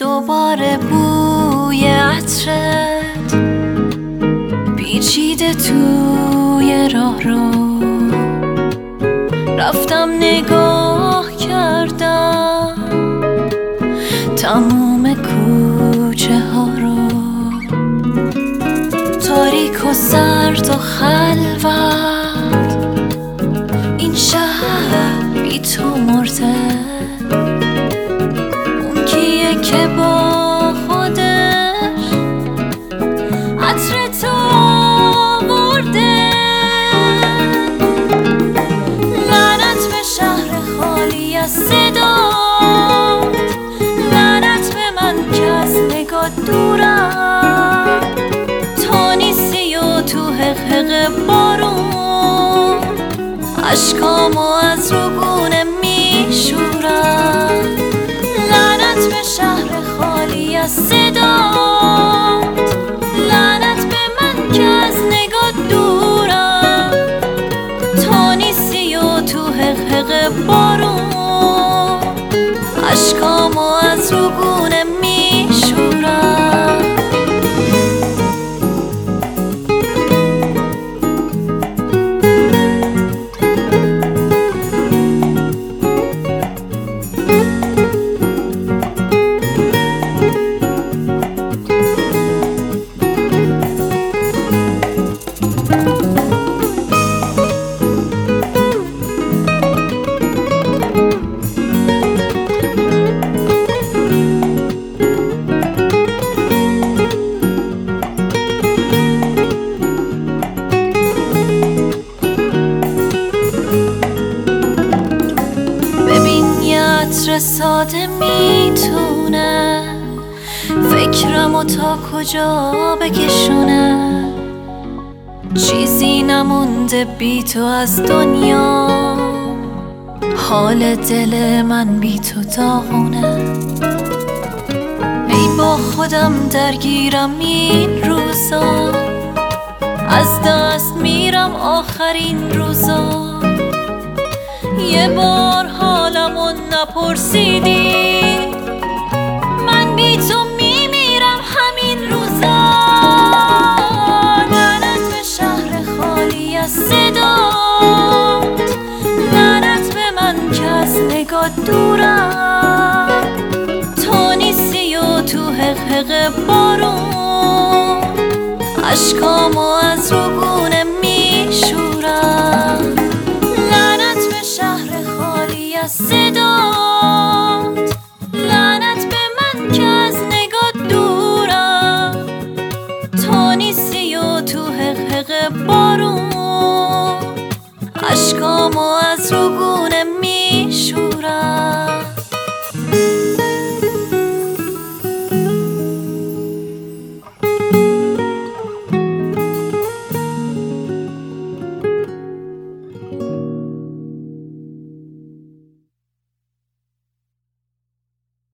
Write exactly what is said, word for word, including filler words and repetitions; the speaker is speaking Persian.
دوباره بوی عطرت پیچیده توی راه رو رفتم نگاه کردم تموم کوچه ها رو، تاریک و سرد و خلوت این شهر بی تو مرده. اون کیه که با خودش عطر تو آورده؟ لعنت به شهر خالی از صدات، لعنت به من که از نگاه دورم. تو نیستی و تو حقق بارون اشکامو از روگونه میشورم. لعنت به شهر خالی از صدات، لعنت به من که از نگاه دورم. تو نیستی و تو حقق بارون اشکامو از روگونه میشورم. عطر ساده میتونه فکرمو تا کجا بکشونه. چیزی نمونده بی تو از دنیا، حال دل من بی تو داغونه. ای با خودم درگیرم این روزا، از دست میرم آخرین روزا. یه بار حالمو نپرسیدی، من بی تو میمیرم همین روزا. لعنت به شهر خالی از صدات، لعنت به من که از نگاه دورم. تو نیستی و تو حقق بارون اشکامو از روگونه میشورم. از صدات، لعنت به من که از نگاه دورم. تو نیستی و تو حقق بارون اشکامو از روگونه میشورم.